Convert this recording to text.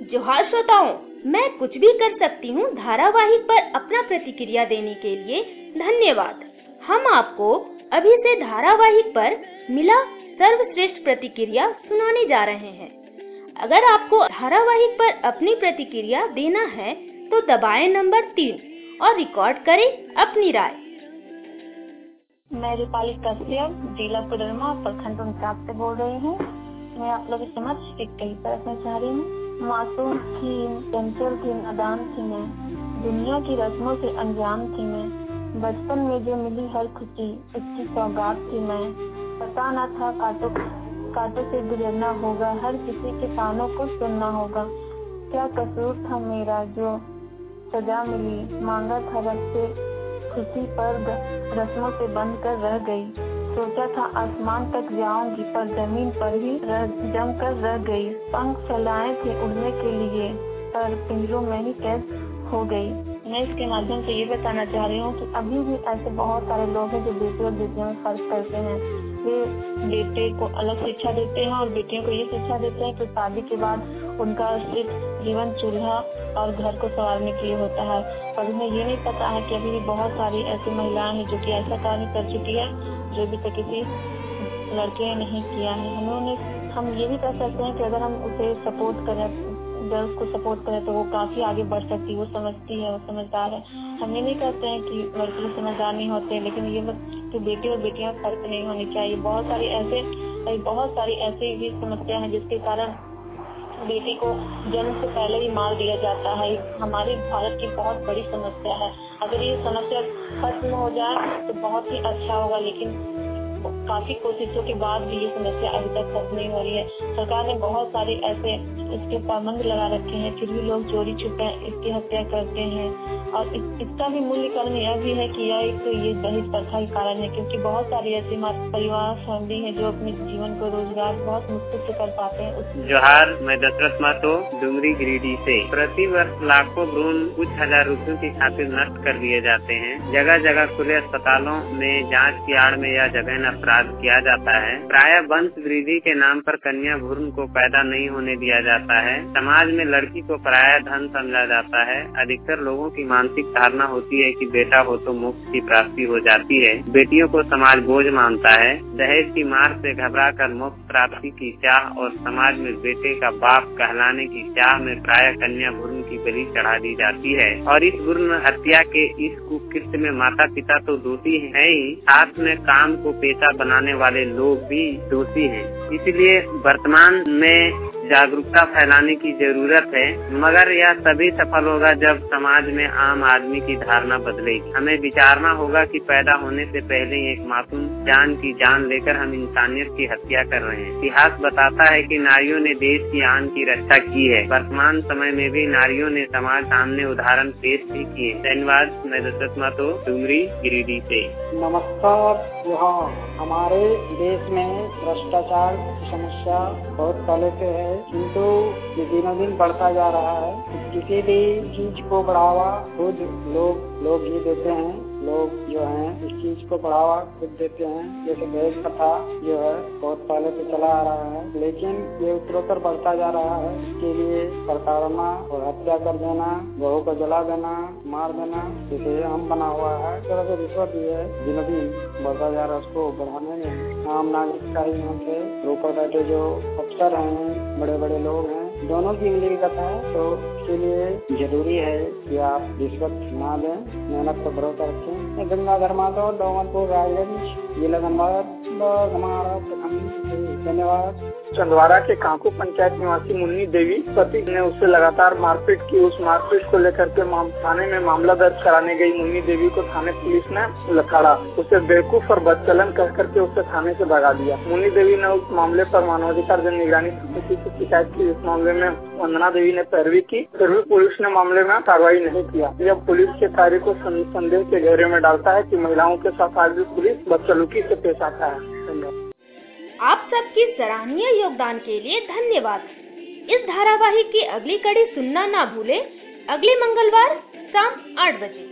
जोहार श्रोताओं, मैं कुछ भी कर सकती हूँ धारावाहिक पर अपना प्रतिक्रिया देने के लिए धन्यवाद। हम आपको अभी से धारावाहिक पर मिला सर्वश्रेष्ठ प्रतिक्रिया सुनाने जा रहे हैं। अगर आपको धारावाहिक पर अपनी प्रतिक्रिया देना है तो दबाएं नंबर 3 और रिकॉर्ड करें अपनी राय। मैं रूपाली कश्यप जिला कोडरमा प्रखंड पंचायत से बोल रही हूँ। मैं आप लोगों के समक्ष एक कविता रखना चाह रही हूँ। मासूम थी, चंचल थी, नादान थी मैं, दुनिया की रस्मों से अनजान थी मैं। बचपन में जो मिली हर खुशी उसकी सौगात थी मैं। पता न था कांटों से गुजरना होगा, हर किसी के तानों को सुनना होगा। क्या कसूर था मेरा जो सजा मिली, मांगा था रब से खुशी पर रस्मों से बंद कर रह गई। सोचा था आसमान तक जाऊंगी पर जमीन पर ही जम कर रह गई। पंख फैलाए थे उड़ने के लिए पर पिंजरों में ही कैद हो गई। मैं इसके माध्यम से ये बताना चाह रही हूँ कि अभी भी ऐसे बहुत सारे लोग हैं जो बेटे और बेटियों में फर्क करते हैं। वे बेटे को अलग शिक्षा देते हैं और बेटियों को ये शिक्षा देते हैं कि शादी के बाद उनका सिर्फ जीवन चूल्हा और घर को संवारने के लिए होता है। पर उन्हें ये नहीं पता है कि अभी भी बहुत सारी ऐसी महिलाएं हैं जो कि ऐसा कार्य कर चुकी है जो भी तक किसी लड़के ने नहीं किया है। हम ये भी कह सकते हैं कि अगर हम उसे सपोर्ट करें, गर्ल्स को सपोर्ट करें तो वो काफी आगे बढ़ सकती है। वो समझती है, वो समझदार है। हम ये नहीं कहते हैं कि लड़के समझदार नहीं होते, लेकिन ये कि बेटे और बेटियां फर्क नहीं होनी चाहिए। बहुत सारी ऐसी भी समस्या है जिसके कारण बेटी को जन्म से पहले ही मार दिया जाता है। हमारे भारत की बहुत बड़ी समस्या है। अगर ये समस्या खत्म हो जाए तो बहुत ही अच्छा होगा, लेकिन काफी कोशिशों के बाद भी ये समस्या अभी तक खत्म नहीं हो रही है। सरकार ने बहुत सारे ऐसे इसके पाबंद लगा रखे हैं, फिर भी लोग चोरी छुपे इसकी हत्या करते हैं। और इसका भी मूल्य कारण यह भी है कि ये दहेज प्रथा के कारण है, क्योंकि बहुत सारी ऐसी परिवार फैमिली है जो अपने जीवन को रोजगार बहुत मुश्किल से कर पाते हैं। जोहार, मैं दशरथ महतो डुमरी गिरिडीह से। प्रति वर्ष लाखों भ्रूण कुछ हजार रुपयों की खातिर नष्ट कर दिए जाते हैं। जगह जगह खुले अस्पतालों में जांच की आड़ में यह जघन्य अपराध किया जाता है। प्रायः वंश वृद्धि के नाम पर कन्या भ्रूण को पैदा नहीं होने दिया जाता है। समाज में लड़की को पराया धन समझा जाता है। अधिकतर लोगों की मानसिक धारणा होती है कि बेटा हो तो मोक्ष की प्राप्ति हो जाती है। बेटियों को समाज बोझ मानता है। दहेज की मार से घबराकर मोक्ष प्राप्ति की चाह और समाज में बेटे का बाप कहलाने की चाह में प्रायः कन्या भ्रूण की बलि चढ़ा दी जाती है। और इस भ्रूण हत्या के इस कुकृत्य में माता पिता तो दोषी है ही, साथ में काम को पेशा बनाने वाले लोग भी दोषी हैं। इसलिए वर्तमान में जागरूकता फैलाने की जरूरत है, मगर यह तभी सफल होगा जब समाज में आम आदमी की धारणा बदलेगी। हमें विचारना होगा कि पैदा होने से पहले ही एक मासूम जान की जान लेकर हम इंसानियत की हत्या कर रहे हैं। इतिहास बताता है कि नारियों ने देश की आन की रक्षा की है। वर्तमान समय में भी नारियों ने समाज सामने उदाहरण पेश भी किए। धन्यवाद। मैं दशरथ महतो डुमरी गिरिडीह से। नमस्कार। यहाँ हमारे देश में भ्रष्टाचार की समस्या बहुत पहले से है, किंतु ये दिनों दिन बढ़ता जा रहा है। किसी भी चीज को बढ़ावा खुद लोग ही देते हैं। लोग जो हैं इस चीज को बढ़ावा खुद देते हैं। जैसे दहेज प्रथा जो है बहुत पहले से चला आ रहा है, लेकिन ये उत्तरोत्तर बढ़ता जा रहा है। इसके लिए प्रताड़ना और हत्या कर देना, बहू को जला देना, मार देना, इसे आम बना हुआ है। इस तरह से रिश्वत भी है, दिनों दिन बढ़ता जा रहा है। उसको बढ़ाने में आम नागरिक का ही यहाँ से ऊपर बैठे जो अफसर हैं, बड़े बड़े लोग हैं, दोनों की मिलीभगत है। तो इसके लिए जरूरी है कि आप रिश्वत ना दें, मेहनत पर भरोसा रखें। गंगाधर माधव, डोमनपुर, राजगंज, जिला धनबाद, हमारा धन्यवाद। चंदवारा के कांकू पंचायत निवासी मुन्नी देवी पति ने उससे लगातार मारपीट की। उस मारपीट को लेकर के थाने में मामला दर्ज कराने गई मुन्नी देवी को थाने पुलिस ने लताड़ा। उसे बेवकूफ और बदचलन कह करके उसे थाने से भगा दिया। मुन्नी देवी ने उस मामले पर मानवाधिकार जन निगरानी समिति से शिकायत की। इस मामले में वंदना देवी ने पैरवी की, फिर भी पुलिस ने मामले में कार्रवाई नहीं किया। जब पुलिस के कार्य को संदेह के घेरे में डालता है कि महिलाओं के साथ आज भी पुलिस बदसलूकी से पेश आता है। धन्यवाद। आप सबकी सराहनीय योगदान के लिए धन्यवाद। इस धारावाहिक की अगली कड़ी सुनना ना भूले, अगले मंगलवार शाम 8 बजे।